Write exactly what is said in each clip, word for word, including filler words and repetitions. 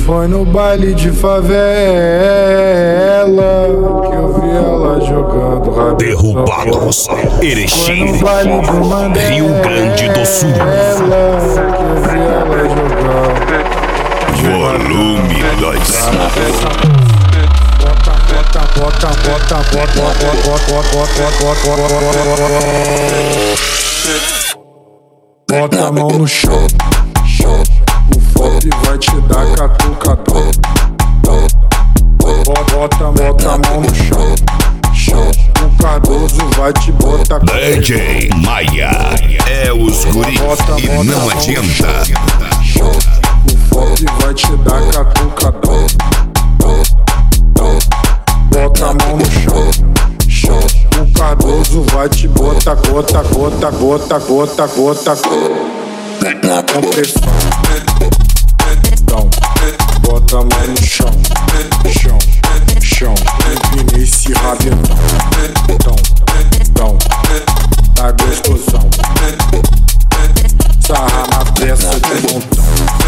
Foi no baile de favela que eu vi ela jogando rabetão. Derrubados, Erechim, Foi no baile do Mandela Rio Grande do Sul. que eu vi ela jogando. Volume dois. Bota, bota, bota, bota, bota, bota, bota, bota a mão no chão. O Fop vai te dar catucadão. Bota, bota a mão no chão. O Cardoso vai te botar. D J Maia é os guri e não adianta. O Fop vai te dar catucadão. Bota a mão no chão. O Cardoso vai te botar, gota, gota, gota, gota, gota, na compressão. Então, bota a mão no chão, chão, chão. Empinei esse rabetão. Então, então, tá gostosão. Sarra na peça de montão.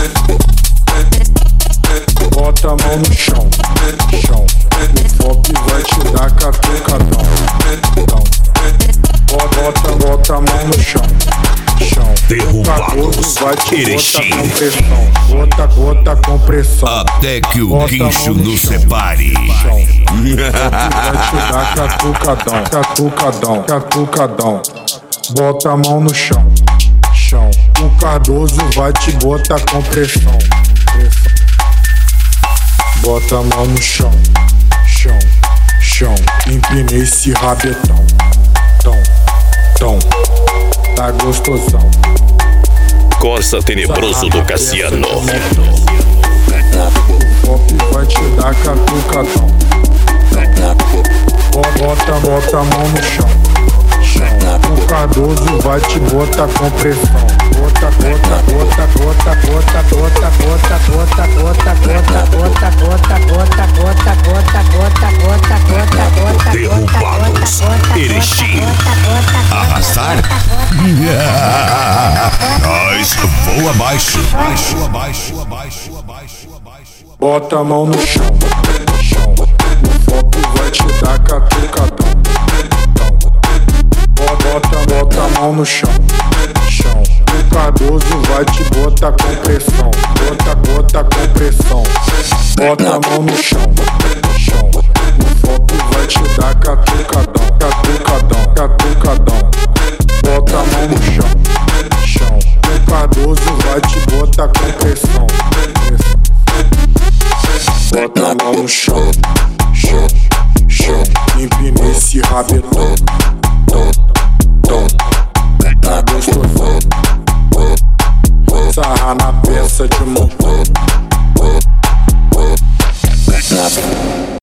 Bota a mão no chão, chão. O Fop vai te dar catucadão. Então, bota, bota a mão no chão, chão. Derrubados, Erechim. Bota, bota compressão. Até que o guincho nos separe. O vai te dar catucadão, catucadão, catucadão. Bota a mão no chão, chão. O Cardoso vai te botar compressão. Bota a mão no chão, chão, chão. Empinei esse rabetão. Tom, tom, tá gostosão. Corsa tenebroso do Cassiano. O Fop vai te dar catucadão. Bota, bota a mão no chão, chão. O Cardoso vai te botar compressão. Bota, bota, bota, bota, bota, bota, bota, bota, bota, bota, bota, bota, bota, bota, bota, bota, bota, bota, bota. Derrubados, Erechim. Arrastar? Nós voa abaixo. Abaixo, abaixo, abaixo, abaixo, abaixo. Bota a mão no chão, chão. O Fop vai te dar catucadão. Bota, bota a mão no chão, chão. O Cardoso vai te botar compressão. Bota, bota compressão. Bota a mão no chão, chão. O Fop vai te dar catucadão, catucadão, catucadão. Bota a mão no chão, chão. O Cardoso vai te botar compressão. Bota a mão no chão, chão, chão. Empinei esse rabetão. Tom, tom, tá gostosão. Sarra na peça de montão.